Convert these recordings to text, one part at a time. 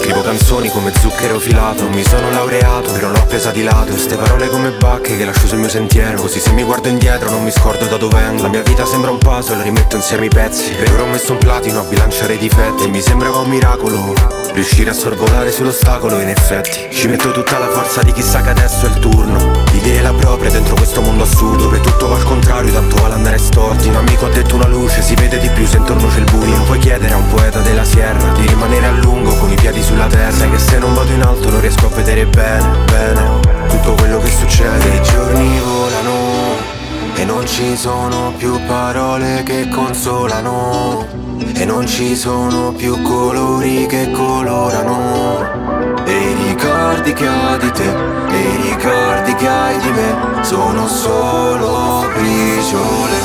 Scrivo canzoni come zucchero filato. Mi sono laureato, però l'ho presa di lato. Ste parole come bacche che lascio sul mio sentiero. Così se mi guardo indietro non mi scordo da dove vengo. La mia vita sembra un puzzle, rimetto insieme i pezzi. Per ora ho messo un platino a bilanciare i difetti. Mi sembrava un miracolo riuscire a sorvolare sull'ostacolo. In effetti ci metto tutta la forza di chissà che adesso è il turno di dire la propria dentro questo mondo assurdo, dove tutto va al contrario, tanto vale andare storti. Un amico ha detto una luce, si vede di più se intorno c'è il buio. Non puoi chiedere a un poeta della sierra di rimanere a lungo con i piedi sulla terra. Sai che se non vado in alto non riesco a vedere bene, bene tutto quello che succede. I giorni volano e non ci sono più parole che consolano, e non ci sono più colori che colorano. E i ricordi che ho di te, e i ricordi che hai di me, sono solo briciole.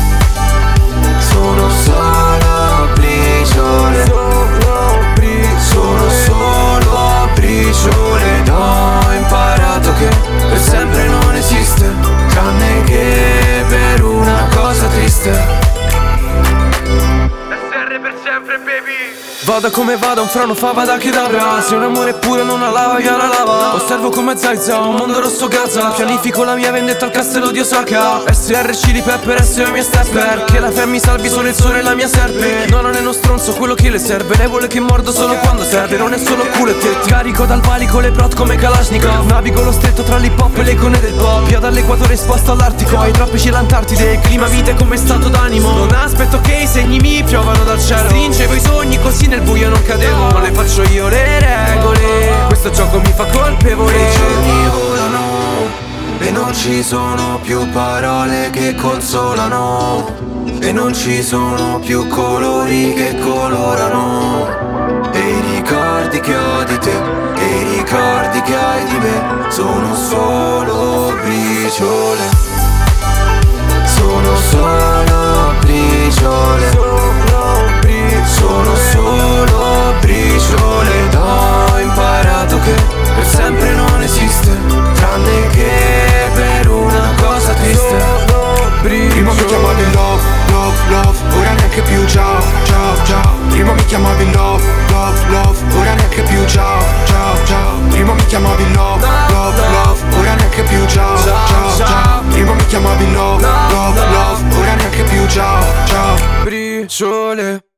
Sono solo briciole. Sono solo briciole. Ho imparato che per sempre non esiste, tranne che per una cosa triste. Per sempre, baby. Vada come vada, un freno fa vada che darà. Se un amore è puro non la lava, io la lava. Osservo come Zaiza, un mondo rosso Gaza. Pianifico la mia vendetta al castello di Osaka. SR Chili Pepper, S la mia stepper. Che la fe mi salvi, sono il sole e la mia serpe. No, non è uno stronzo quello che le serve. Lei vuole che mordo solo quando serve. Non è solo culo e te. Carico dal valico le prot come Kalashnikov. Navigo lo stretto tra l'hip hop e le icone del pop. Via dall'equatore esposto all'Artico. Ai tropici e l'Antartide. Clima vite come stato d'animo. Non aspetto che i segni mi piovano dal cielo. Stringevo i sogni così nel buio non cadevo. Non le faccio io le regole, questo gioco mi fa colpevole. I giorni volano e non ci sono più parole che consolano, e non ci sono più colori che colorano. E i ricordi che ho di te, e i ricordi che hai di me, sono solo briciole. Sono solo briciole. Sono solo briciole. Ho imparato che per sempre non esiste, tranne che per una cosa triste. Prima mi chiamavi love, love, love, ora neanche più ciao, ciao, ciao. Prima mi chiamavi love, love, love, ora neanche più ciao, ciao, ciao. Prima mi chiamavi love, love, love, ora neanche più ciao, ciao, ciao. Prima mi chiamavi love, love, love, ora neanche più ciao, ciao. Briciole.